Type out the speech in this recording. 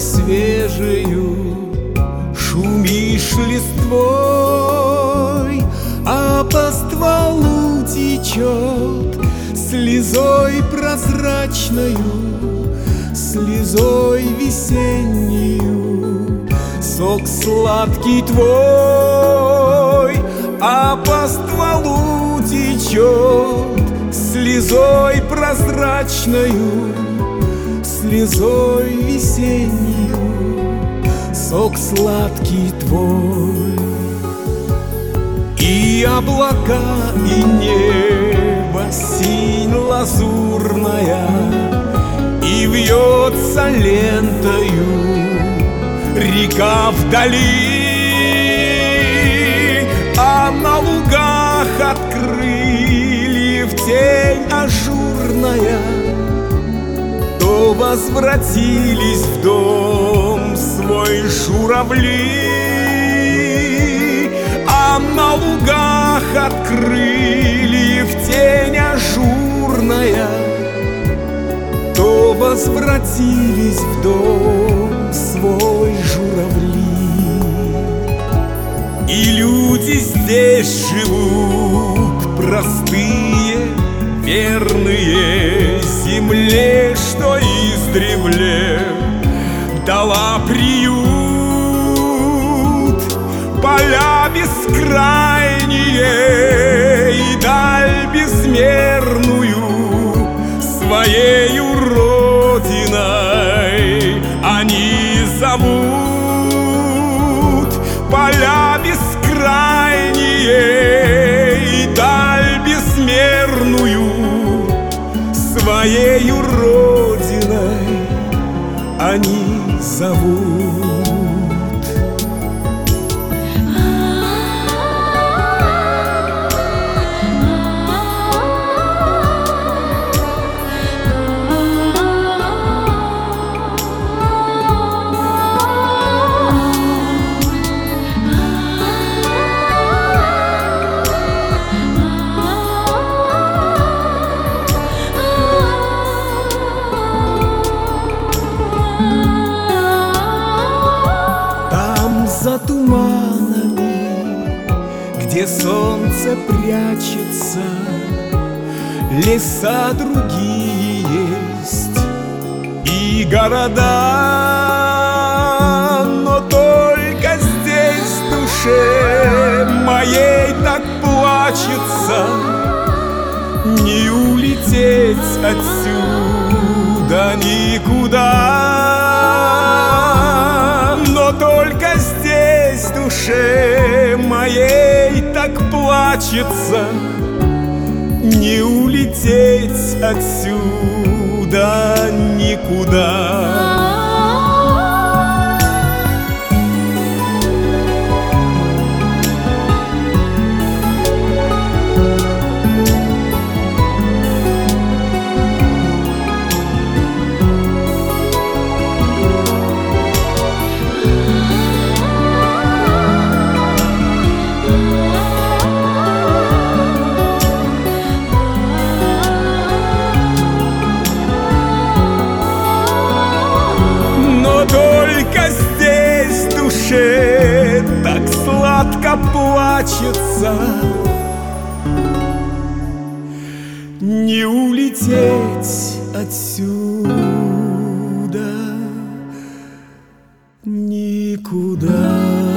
свежею шумишь листвой, а по стволу течет слезой прозрачною, слезой весеннюю сок сладкий твой, а по стволу течет слезой прозрачною, слезой весеннюю сок сладкий твой. И облака, и небо синь лазурная, и вьется лентою река вдали, а на лугах от крыльев тень ажурная. То возвратились в дом свой журавли, а на лугах от крыльев тень ажурная. То возвратились в дом свой журавли. И люди здесь живут простые, верные земле, что издревле дала приют. Поля бескрайние и даль безмерную своею родиной они зовут. Поля бескрайние и даль безмерную своею родиной они зовут. За туманами, где солнце прячется, леса другие есть и города, но только здесь в душе моей так плачется. Не улететь отсюда никуда, но только здесь в душе моей так плачется. Не улететь отсюда никуда. Только здесь в душе так сладко плачется. Не улететь отсюда никуда.